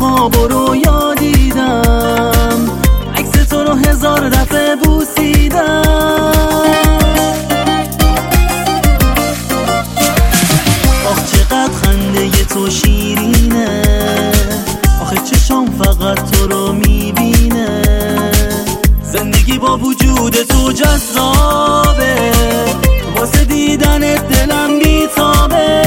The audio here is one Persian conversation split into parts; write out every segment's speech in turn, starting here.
خواب و رویا دیدم، عکس تو رو 1000 دفعه بوسیدم. آخ چقدر خنده تو شیرینه، آخه چشام فقط تو رو میبینه. زندگی با وجود تو جذابه، واسه دیدنت دلم بیتابه.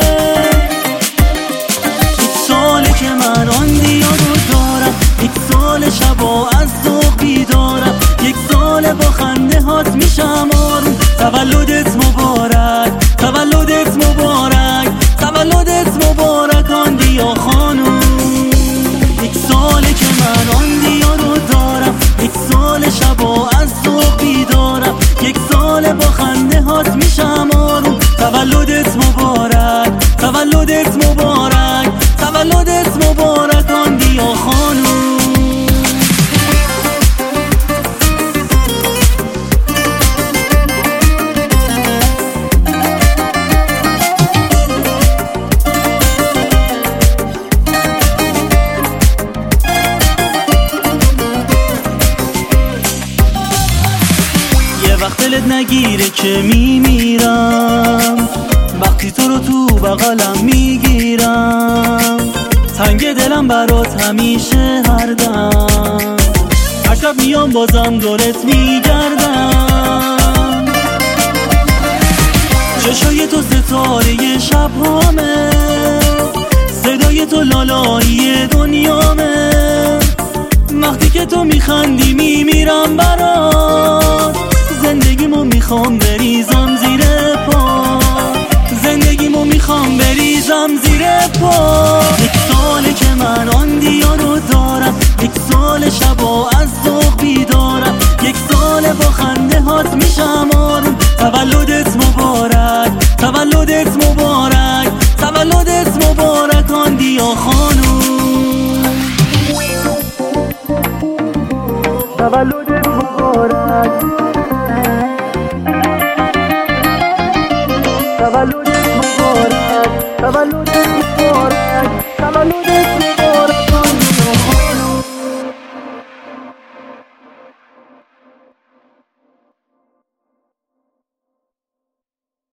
یک ساله که من آن دیار رو دارم، یک سال شبا از ذوق بیدارم، یک سال با خنده هات میشم آروم. تولدت مبارک، تولدت مبارک، تولدت مبارک آن دیا خانوم. یک ساله که من آن دیا رو دارم، یک سال شبا از ذوق بیدارم، یک سال با خنده هات میشم آروم. تولدت مبارک، تولدت مبارک، تولدت مبارک آن دیا خانوم. وقت دلت نگیره که میمیرم، وقتی تو رو تو بغلم میگیرم. تنگ دلم برات همیشه هر دم، هر شب میام بازم دورت میگردم. چشای تو ستاره شبهامه، صدای تو لالایی دنیامه. وقتی که تو میخندی میمیرم برات، زندگیمو میخوام بریزم زیر پا، زندگیمو میخوام بریزم زیر پا. یک ساله که من آن دیا رو دارم، یک سال شبا از ذوق بیدارم، یک سال با خنده هات میشم آروم. تولدت مبارک، تولدت مبارک، تولدت مبارک آن دیا خانوم. تولدت مبارک، تولدت مبارک، تولدت مبارک، تولدت مبارک.